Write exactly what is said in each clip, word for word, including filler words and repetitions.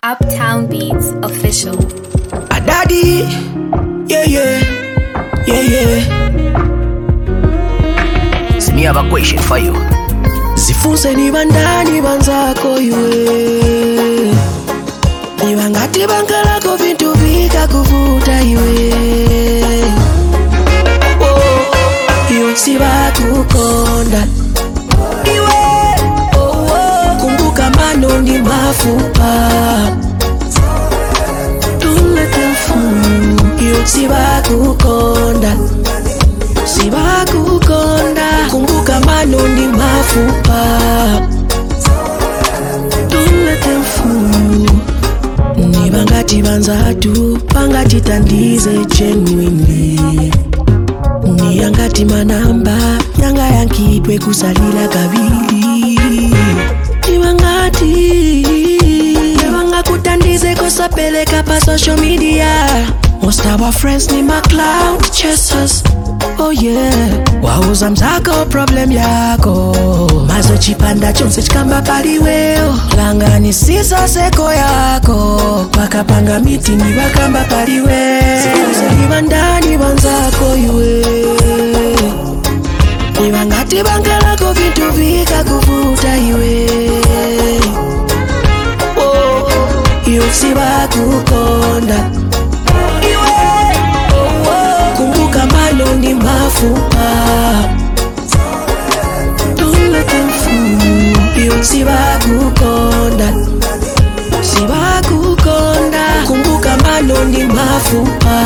Uptown Beats official. A daddy, yeah yeah, yeah yeah. So me have a question for you. Zifunze ni bandani banzako iwe, ni bangati bangalako vintu vika kuvuta iwe. Oh, iyo siba kukonda iwe. Oh, oh, kumbuka mano ni mafupa. Don't let them fool you. Siba kukonda, siba kukonda. Kumbuka mano ni mafupa. Don't let them fool you. Ni bangati banzatu, bangati tandize genuinely. Ni yangati manamba, yanga yankitwe kusalila kabili. Ni bangati Nebanga kutandize kosa peleka pa social media. Most of our friends ni ma cloud chasers. Oh yeah, wauza mzako problem yako. Mazo chipanda chonse chikamba paliweo. Langa ni sisa seko yako. Wakapanga miti ni wakamba paliwe. Sikuze ni bandani banzako iwe. Ni bangati bangalako vintu vika kuvuta iwe. Oh, iyo siba kukonda iwe. Oh, oh, kumbuka mano ni mafupa. Don't let them fool you. Siba kukonda, siba kukonda. Kumbuka mano ni mafupa.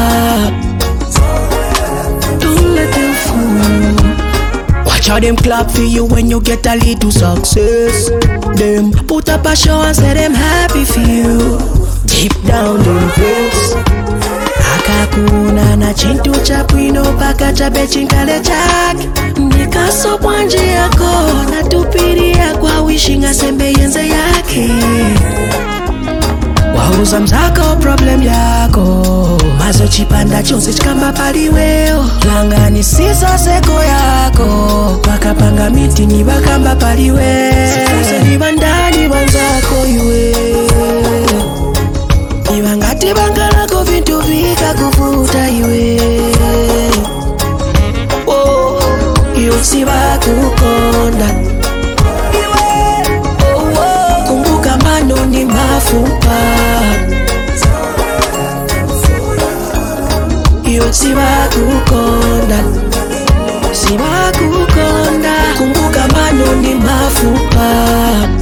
Don't let them fool. Watch how them clap for you when you get a little success. Them put up a show and say them happy for you. Deep down them face. Akakuna na chintu cha pwino paka cha bechinkale chak. Nikaso kwanje yako na tupiria kwa wishinga sembe yenze yake. Wauza mzako problem yako. Mazo chipanda chonse chikamba paliweo. Langa ni sisa seko yako. Wakapanga miti ni wakamba paliwe. Sikuze ni bandani banzako iwe. Ni bangati bangalako vintu vika kuvuta iwe. Oh, iyo siba kukonda iwe. Oh, oh, kumbuka mano ni mafupa. Iyo siba kukonda, siba kukonda. Kumbuka mano ni mafupa.